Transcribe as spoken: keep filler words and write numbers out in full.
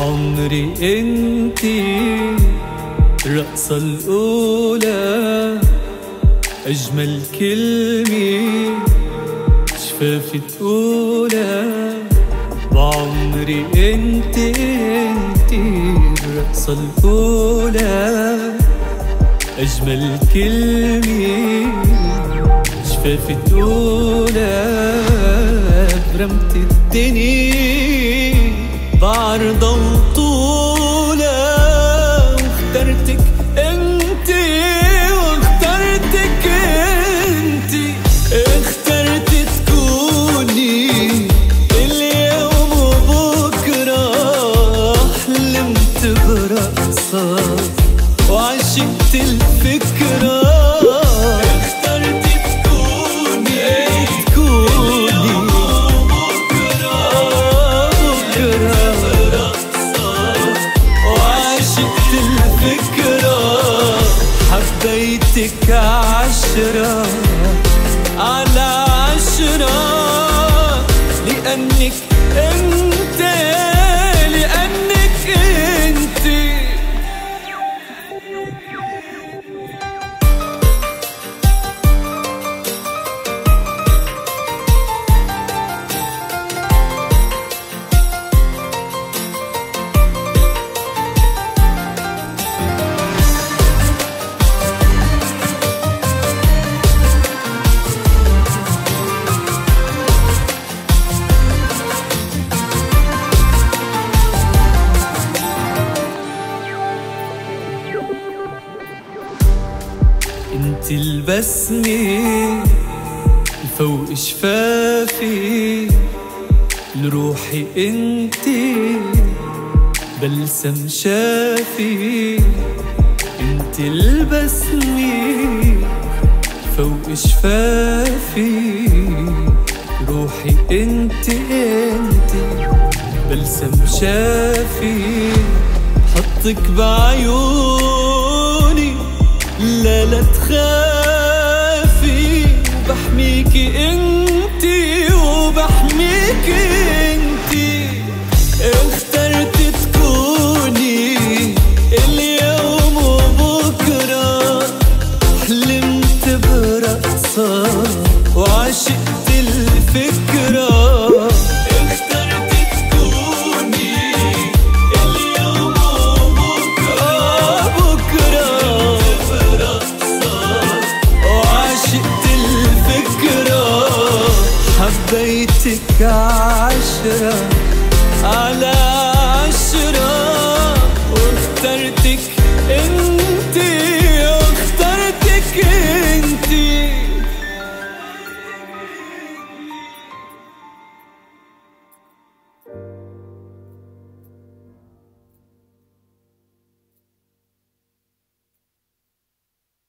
بعمري انتي الرقصة الأولى، أجمل كلمة شفافي تقولها. بعمري انتي انتي الرقصة الأولى، أجمل كلمة شفافي تقولها. برمت الدنيا بعرضة وطولة، واخترتك انتي واخترتك انتي. اخترت تكوني اليوم وبكرة، حلمت برقصة وعشقت الفكرة. اخترت تكوني تكوني بكرة بكرة وعشقت الفكرة. حبيتك عشرة على عشرة، لأنك انت لأنك انت. انت البسمة فوق شفافي، لروحي انتي بلسم شافي. انت البسمة فوق شفافي، روحي انتي انتي بلسم شافي. حطك بعيوني لا لا تخاف،